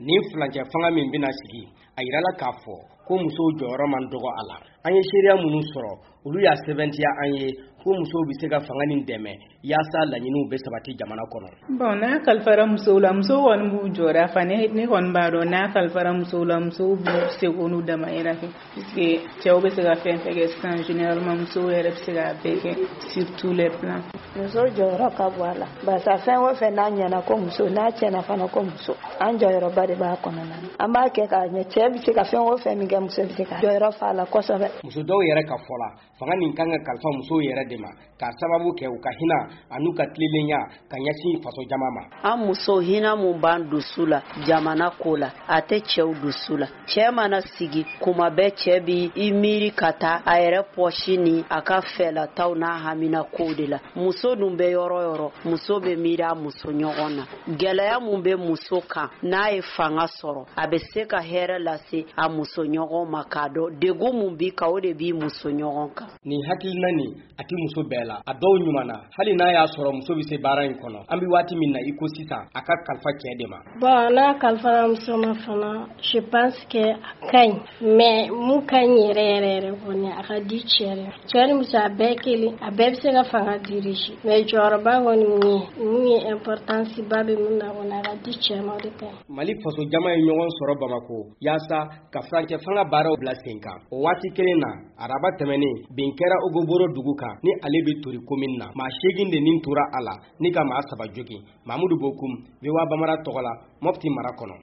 Ni fulancɛ fanga min bɛna sigi a yirala k'a fɔ ko musow jɔyɔrɔ man dɔgɔ a la. An ye seereya minnu sɔrɔ olu y'a sɛbɛntiya an ye ko musow bɛ se ka fanga nin dɛmɛ yaasa laɲiniw bɛ sabati jamana kɔnɔ. Bon n'a kalifara musow la musow kɔni b'u jɔyɔrɔ fa ne kɔni b'a dɔn n'a kalifara musow la musow b'u seko n'u damayira kɛ puisque cɛw bɛ se ka fɛn fɛn kɛ sisan généralement musow yɛrɛ bɛ se ka bɛɛ kɛ sur tous les plans. Muso jɔyɔrɔ ka bɔ a la barisa fɛn o fɛn n'a ɲɛna ko muso n'a tiɲɛna fana ko muso an jɔyɔrɔba de b'a kɔnɔna na an b'a kɛ k'a ɲɛ cɛ bɛ se ka fɛn o fɛn min kɛ muso bɛ se ka jɔyɔrɔ fa la kosɛbɛ. Muso dɔw yɛrɛ ka fɔ la fanga nin kan ka kalifa musow yɛrɛ de ma k'a sababu kɛ u ka hinɛ an'u ka tilelenya ka ɲɛsin faso jama ma. An muso hinɛ mun b'an dusu la jamana ko la a tɛ cɛw dusu la. Cɛ mana sigi kuma bɛɛ cɛ bi i miiri ka taa a yɛrɛ pɔsi ni a ka fɛlataw n'a hamina ko de la. Muso dun bɛ yɔrɔ yɔrɔ muso bɛ miiri a muso ɲɔgɔn na. Gɛlɛya mun bɛ muso kan n'a ye fanga sɔrɔ a bɛ se ka hɛrɛ lase a muso ɲɔgɔn ma k'a dɔn degun mun bi ka o de bi muso ɲɔgɔn kan. Nin hakilina nin a ti muso bɛɛ la a dɔw ɲuman hali n'a y'a sɔrɔ muso bɛ se baara in kɔnɔ an bɛ waati min na i ko sisan a ka kalifa cɛ de ma. Bon n'a kalifara muso ma fana je pense que a ka ɲi mais mun ka ɲi yɛrɛ kɔni a ka di cɛ de. Cɛ ni muso a bɛɛ kelen a bɛɛ bɛ se ka fanga dirige mais jɔyɔrɔba kɔni mun ye importance ba bɛ mun na kɔni a ka di cɛ ma o de ka ɲi. Mali faso jama ye ɲɔgɔn sɔrɔ Bamako yaasa ka furancɛ fanga baaraw bila sen kan o waati kelen na araba tɛmɛnen bin kɛra Ogoboro dugu kan ni ale bɛ Tori commune na maa 8 de nin tora a la ni ka maa 3 jogin Mamudu Bokum VOA Bamara tɔgɔ la Mopti mara kɔnɔ.